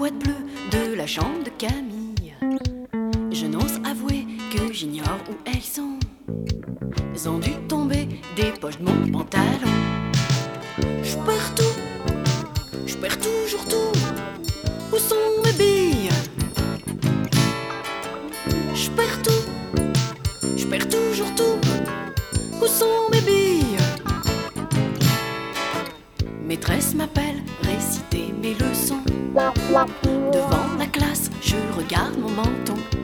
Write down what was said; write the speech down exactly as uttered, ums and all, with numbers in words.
boîte bleue de la chambre de Camille. Je n'ose avouer que j'ignore où elles sont. Elles ont dû tomber des poches de mon pantalon. Je perds tout, je perds toujours tout. Où sont mes billes? Je perds tout, je perds toujours tout. Où sont mes billes? Maîtresse m'appelle, réciter mes leçons. Devant la classe, je regarde mon menton.